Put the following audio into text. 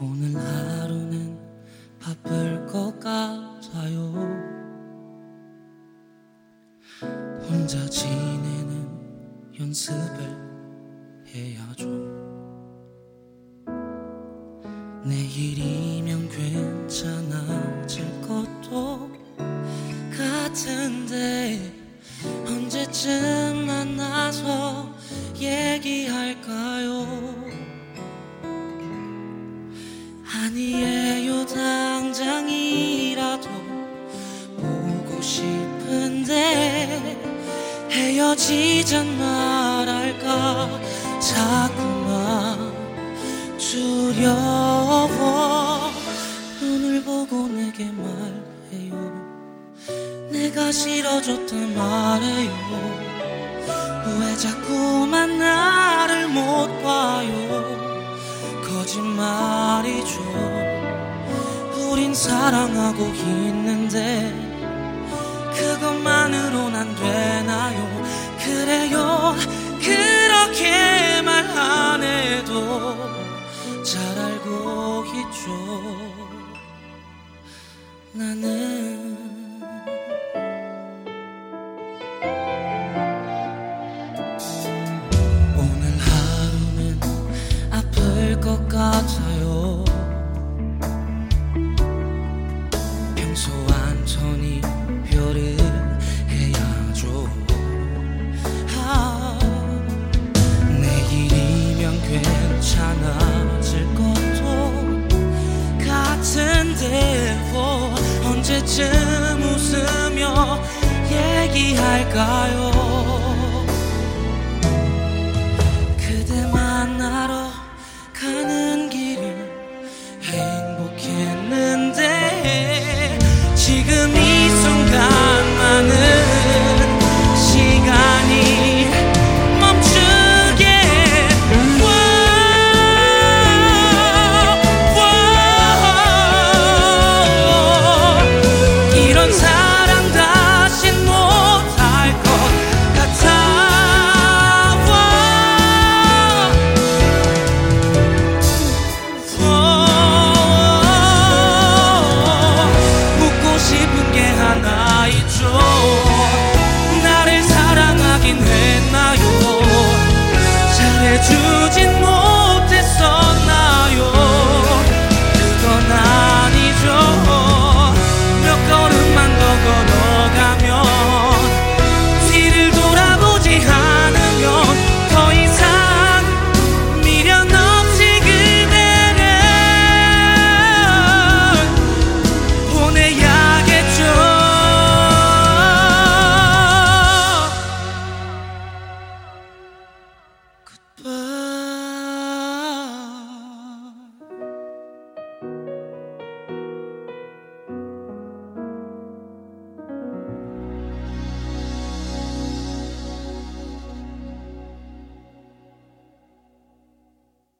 오늘 하루는 바쁠 것 같아요. 혼자 지내는 연습을 해야죠. 내일이면 괜찮아질 것도 같은데 언제쯤 만나서 얘기할까요? 아니에요, 당장이라도 보고 싶은데 헤어지잔 말할까 자꾸만 두려워. 눈을 보고 내게 말해요. 내가 싫어졌단 말해요. 왜 자꾸만 나를 못 봐요? 거짓말이죠. 우린 사랑하고 있는데 그것만으론 안 되나요? 그래요, 그렇게 말 안 해도 잘 알고 있죠. 나는 오늘 하루는 아플 것 같아요. 평소 안토니표를 해야죠. 내일이면 괜찮아질 것도 같은데 언제쯤 웃으며 얘기할까요?